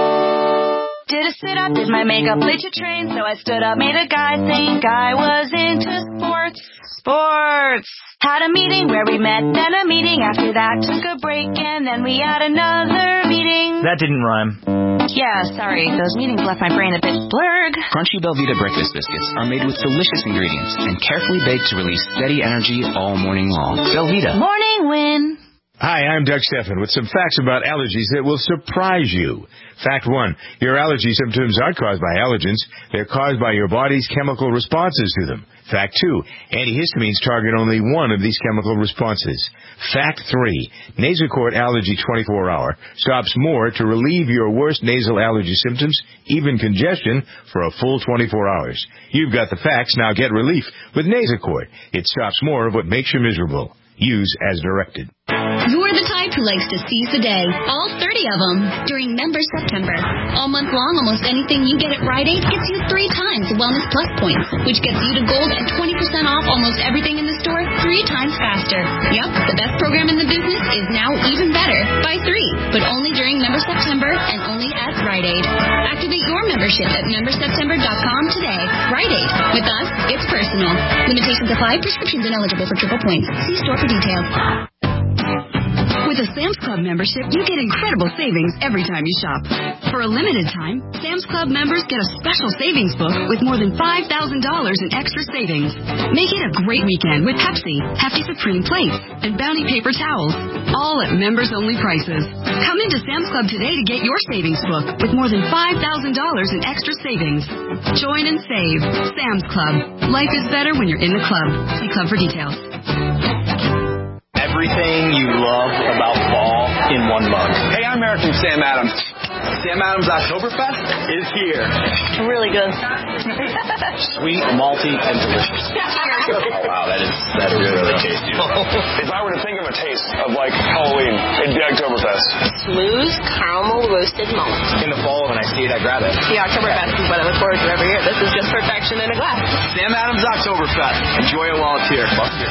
Did a sit-up, did my makeup, bleach a train, so I stood up, made a guy think I was into sports. Sports! Had a meeting where we met, then a meeting after that, took a break, and then we had another meeting. That didn't rhyme. Yeah, sorry, those meetings left my brain a bit blurred. Crunchy Belvita breakfast biscuits are made with delicious ingredients and carefully baked to release steady energy all morning long. Belvita. Morning win. Hi, I'm Doug Stephan with some facts about allergies that will surprise you. Fact one, your allergy symptoms aren't caused by allergens. They're caused by your body's chemical responses to them. Fact two, antihistamines target only one of these chemical responses. Fact three, Nasacort Allergy twenty-four hour stops more to relieve your worst nasal allergy symptoms, even congestion, for a full twenty-four hours. You've got the facts, now get relief with Nasacort. It stops more of what makes you miserable. Use as directed. You're the type who likes to seize the day. All thirty of them during Member September. All month long, almost anything you get at Rite Aid gets you three times Wellness Plus points, which gets you to gold and twenty percent off almost everything in the store three times faster. Yep, the best program in the business is now even better by three, but only during Member September and only at Rite Aid. Activate your membership at member september dot com today. Rite Aid. With us, it's personal. Limitations apply. Prescriptions ineligible for triple points. See store for details. With a Sam's Club membership, you get incredible savings every time you shop. For a limited time, Sam's Club members get a special savings book with more than five thousand dollars in extra savings. Make it a great weekend with Pepsi, Hefty Supreme plates, and Bounty paper towels, all at members-only prices. Come into Sam's Club today to get your savings book with more than five thousand dollars in extra savings. Join and save. Sam's Club. Life is better when you're in the club. See club for details. Everything you love about fall in one mug. Hey, I'm Eric from Sam Adams. Sam Adams Oktoberfest is here. Really good. Sweet, malty, and delicious. Oh, wow, that is that is really, really tasty. If I were to think of a taste of, like, Halloween, it'd be Oktoberfest. Smooth caramel roasted malt. In the fall, when I see it, I grab it. The Oktoberfest is what I look forward to every year. This is just perfection in a glass. Sam Adams Oktoberfest. Enjoy it while it's here.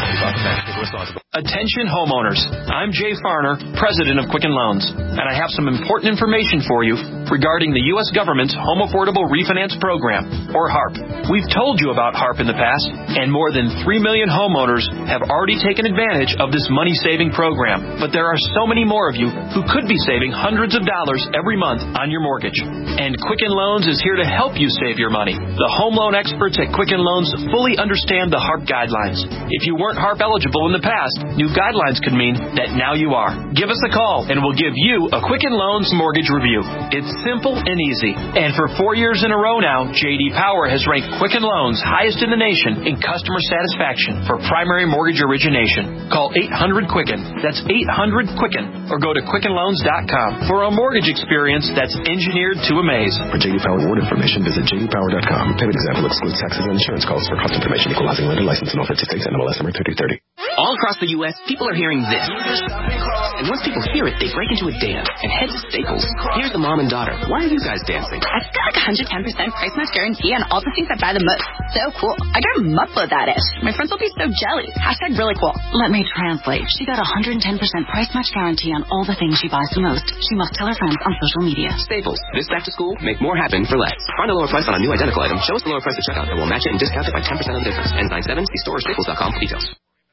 Attention homeowners. I'm Jay Farner, president of Quicken Loans, and I have some important information for you regarding the U S government's Home Affordable Refinance Program, or HARP. We've told you about HARP in the past, and more than three million homeowners have already taken advantage of this money-saving program. But there are so many more of you who could be saving hundreds of dollars every month on your mortgage. And Quicken Loans is here to help you save your money. The home loan experts at Quicken Loans fully understand the HARP guidelines. If you weren't HARP eligible in the past, New guidelines could mean that now you are. Give us a call, and we'll give you a Quicken Loans mortgage review. It's simple and easy. And for four years in a row now, J D Power has ranked Quicken Loans highest in the nation in customer satisfaction for primary mortgage origination. Call eight hundred Quicken. That's eight hundred Quicken. Or go to quicken loans dot com for a mortgage experience that's engineered to amaze. For J D Power award information, visit j d power dot com. Payment example excludes taxes and insurance costs. For cost information, equalizing lender license in all fifty states, N M L S number thirty thirty. All across the U S, people are hearing this. And once people hear it, they break into a dance and head to Staples. Here's the mom and daughter. Why are you guys dancing? I've got like one hundred ten percent price match guarantee on all the things I buy the most. So cool. I got a mupload that is. My friends will be so jelly. Hashtag really cool. Let me translate. She got one hundred ten percent price match guarantee on all the things she buys the most. She must tell her friends on social media. Staples. This back to school, make more happen for less. Find a lower price on a new identical item. Show us the lower price at checkout, and we'll match it and discount it by ten percent of the difference. N ninety-seven, see store or staples dot com for details.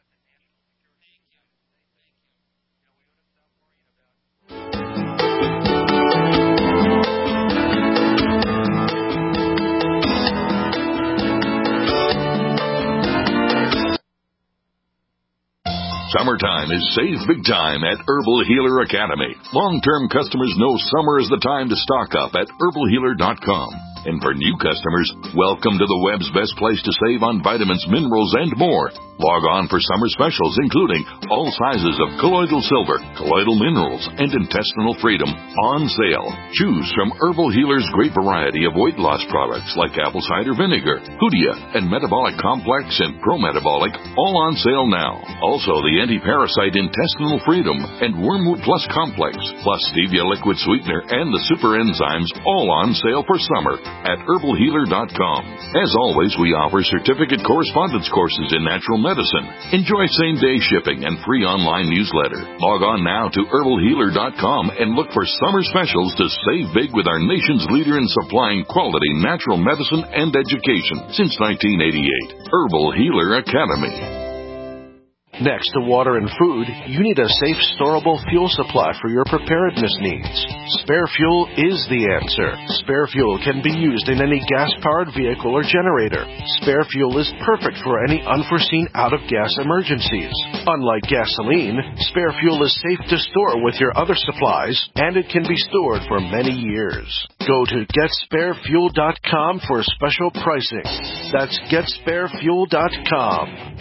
Summertime is save big time at Herbal Healer Academy. Long-term customers know summer is the time to stock up at herbal healer dot com. And for new customers, welcome to the web's best place to save on vitamins, minerals, and more. Log on for summer specials, including all sizes of colloidal silver, colloidal minerals, and intestinal freedom on sale. Choose from Herbal Healer's great variety of weight loss products like apple cider vinegar, Hoodia, and Metabolic Complex and Pro-Metabolic, all on sale now. Also, the anti-parasite intestinal freedom and Wormwood Plus Complex, plus stevia liquid sweetener and the super enzymes, all on sale for summer at herbal healer dot com. As always, we offer certificate correspondence courses in natural medicine. Enjoy same-day shipping and free online newsletter. Log on now to herbal healer dot com and look for summer specials to save big with our nation's leader in supplying quality natural medicine and education since nineteen eighty-eight. Herbal Healer Academy. Next to water and food, you need a safe, storable fuel supply for your preparedness needs. Spare Fuel is the answer. Spare Fuel can be used in any gas-powered vehicle or generator. Spare Fuel is perfect for any unforeseen out-of-gas emergencies. Unlike gasoline, Spare Fuel is safe to store with your other supplies, and it can be stored for many years. Go to get spare fuel dot com for special pricing. That's get spare fuel dot com.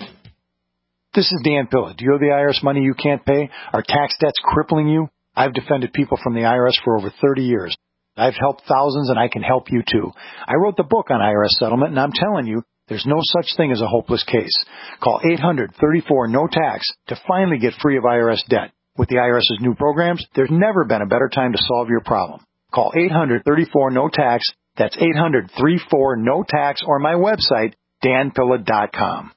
This is Dan Pilla. Do you owe the I R S money you can't pay? Are tax debts crippling you? I've defended people from the I R S for over thirty years. I've helped thousands, and I can help you too. I wrote the book on I R S settlement, and I'm telling you, there's no such thing as a hopeless case. Call eight hundred, thirty-four, no tax to finally get free of I R S debt. With the IRS's new programs, there's never been a better time to solve your problem. Call eight hundred, thirty-four, no tax. That's eight hundred, thirty-four, no tax, or my website, dan pilla dot com.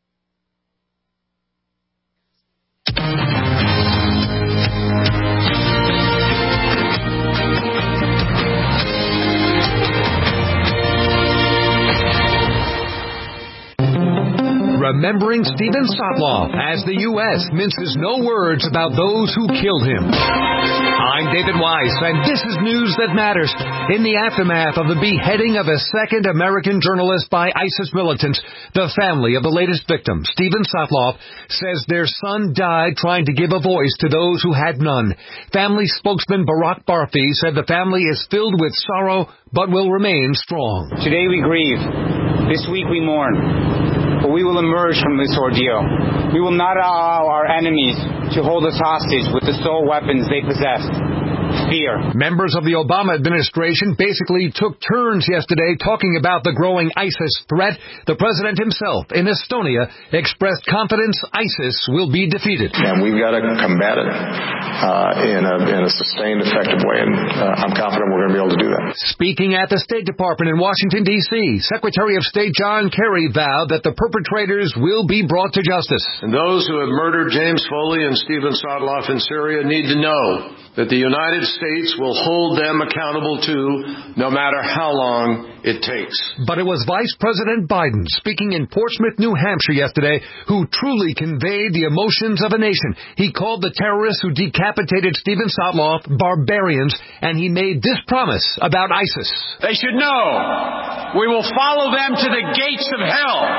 Remembering Steven Sotloff as the U S minces no words about those who killed him. I'm David Weiss, and this is news that matters. In the aftermath of the beheading of a second American journalist by ISIS militants, the family of the latest victim, Steven Sotloff, says their son died trying to give a voice to those who had none. Family spokesman Barak Barfi said the family is filled with sorrow but will remain strong. Today we grieve. This week we mourn. But we will emerge from this ordeal. We will not allow our enemies to hold us hostage with the sole weapons they possess. Fear. Members of the Obama administration basically took turns yesterday talking about the growing ISIS threat. The president himself in Estonia expressed confidence ISIS will be defeated. And we've got to combat it uh, in, a, in a sustained, effective way, and uh, I'm confident we're going to be able to do that. Speaking at the State Department in Washington, D C, Secretary of State John Kerry vowed that the perpetrators will be brought to justice. And those who have murdered James Foley and Steven Sotloff in Syria need to know that the United States will hold them accountable too, no matter how long it takes. But it was Vice President Biden, speaking in Portsmouth, New Hampshire yesterday, who truly conveyed the emotions of a nation. He called the terrorists who decapitated Steven Sotloff barbarians, and he made this promise about ISIS. They should know we will follow them to the gates of hell.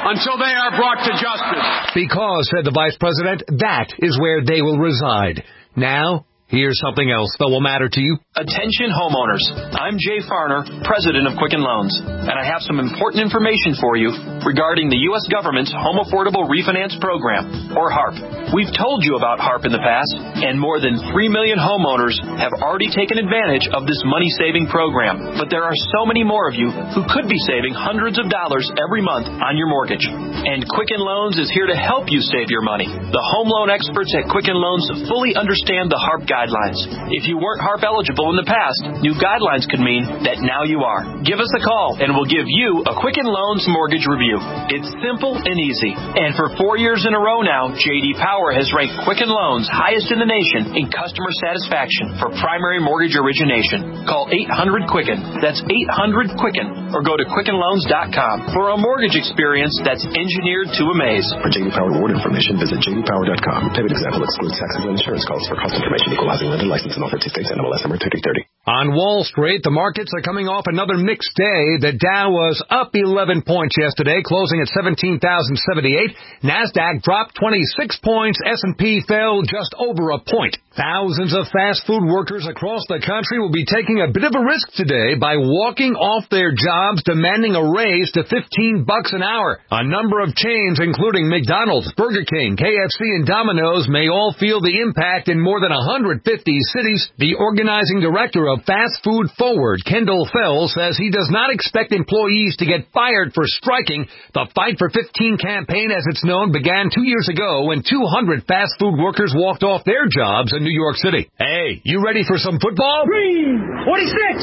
until they are brought to justice. Because, said the Vice President, that is where they will reside. Now, here's something else that will matter to you. Attention homeowners. I'm Jay Farner, President of Quicken Loans, and I have some important information for you regarding the U S government's Home Affordable Refinance Program, or HARP. We've told you about HARP in the past, and more than three million homeowners have already taken advantage of this money-saving program. But there are so many more of you who could be saving hundreds of dollars every month on your mortgage. And Quicken Loans is here to help you save your money. The home loan experts at Quicken Loans fully understand the HARP guidelines. If you weren't HARP eligible in the past, new guidelines could mean that now you are. Give us a call and we'll give you a Quicken Loans mortgage review. It's simple and easy. And for four years in a row now, J D Power has ranked Quicken Loans highest in the nation in customer satisfaction for primary mortgage origination. Call eight hundred Quicken. That's eight hundred Quicken. Or go to quicken loans dot com for a mortgage experience that's engineered to amaze. For J D Power reward information, visit j d power dot com. Payment example excludes taxes and insurance calls. For cost information, equalizing lender license in all fifty states, N M L S number thirty thirty. On Wall Street, the markets are coming off another mixed day. The Dow was up eleven points yesterday, closing at seventeen thousand seventy-eight. NASDAQ dropped twenty-six points. S and P fell just over a point. Thousands of fast food workers across the country will be taking a bit of a risk today by walking off their jobs, demanding a raise to fifteen bucks an hour. A number of chains, including McDonald's, Burger King, K F C, and Domino's, may all feel the impact in more than one hundred fifty cities. The organizing director of Fast Food Forward, Kendall Fell, says he does not expect employees to get fired for striking. The Fight for fifteen campaign, as it's known, began two years ago when two hundred fast food workers walked off their jobs in New York City. Hey, you ready for some football? forty-six!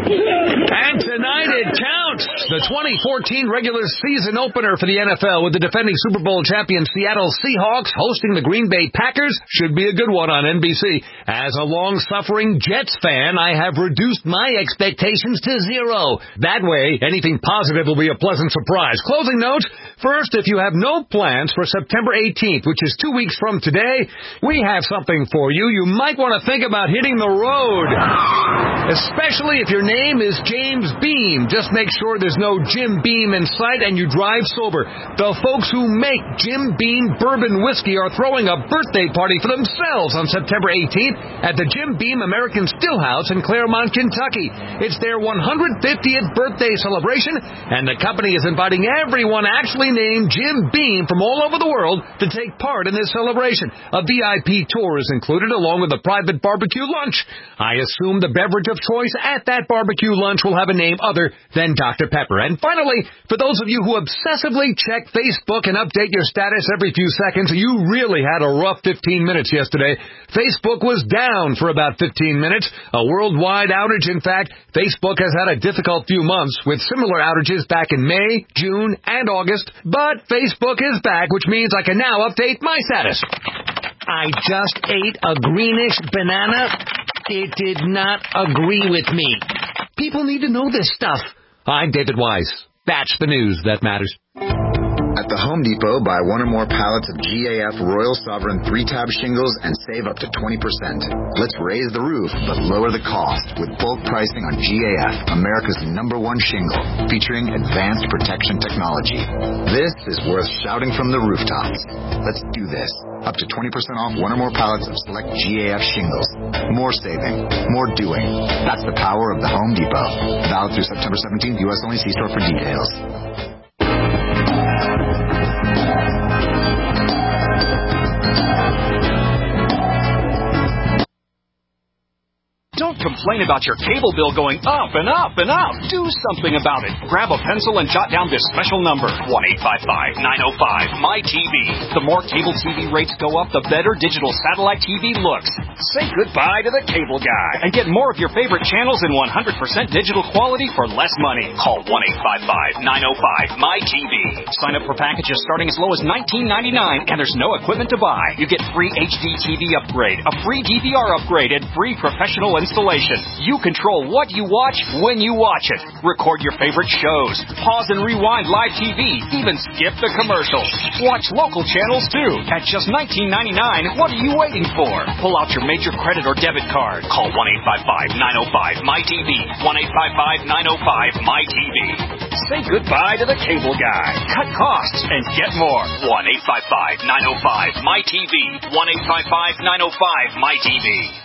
And tonight it counts! The twenty fourteen regular season opener for the N F L with the defending Super Bowl champion Seattle Seahawks hosting the Green Bay Packers should be a good one on N B C. As a long-suffering Jets fan, I have reduced my expectations to zero. That way, anything positive will be a pleasant surprise. Closing note, first, if you have no plans for September eighteenth, which is two weeks from today, we have something for you. You might want to think about hitting the road. Especially if your name is James Beam. Just make sure there's no Jim Beam in sight and you drive sober. The folks who make Jim Beam Bourbon Whiskey are throwing a birthday party for themselves on September eighteenth at the Jim Beam American Stillhouse in Claremont, Kentucky. It's their one hundred fiftieth birthday celebration, and the company is inviting everyone actually named Jim Beam from all over the world to take part in this celebration. A V I P tour is included, along with a private barbecue lunch. I assume the beverage of choice at that barbecue lunch will have a name other than Doctor Pepper. And finally, for those of you who obsessively check Facebook and update your status every few seconds, you really had a rough fifteen minutes yesterday. Facebook was down for about fifteen minutes. A worldwide outage, in fact. Facebook has had a difficult few months with similar outages back in May, June, and August. But Facebook is back, which means I can now update my status. I just ate a greenish banana. It did not agree with me. People need to know this stuff. I'm David Wise. That's the news that matters. At the Home Depot, buy one or more pallets of G A F Royal Sovereign three-tab shingles and save up to twenty percent. Let's raise the roof, but lower the cost with bulk pricing on G A F, America's number one shingle, featuring advanced protection technology. This is worth shouting from the rooftops. Let's do this. Up to twenty percent off one or more pallets of select G A F shingles. More saving, more doing. That's the power of the Home Depot. Valid through September seventeenth, U S only. See store for details. Don't complain about your cable bill going up and up and up. Do something about it. Grab a pencil and jot down this special number, one eight five five, nine oh five, M Y T V. The more cable T V rates go up, the better digital satellite T V looks. Say goodbye to the cable guy and get more of your favorite channels in one hundred percent digital quality for less money. Call one eight five five, nine oh five, M Y T V. Sign up for packages starting as low as nineteen ninety-nine, and there's no equipment to buy. You get free H D T V upgrade, a free D V R upgrade, and free professional installation. installation. You control what you watch when you watch it. Record your favorite shows. Pause and rewind live T V. Even skip the commercials. Watch local channels too. At just nineteen ninety-nine, what are you waiting for? Pull out your major credit or debit card. Call one eight five five, nine oh five, M Y T V. one eight five five, nine oh five, M Y T V. Say goodbye to the cable guy. Cut costs and get more. one eight five five, nine oh five, M Y T V. one eight five five, nine oh five, M Y T V.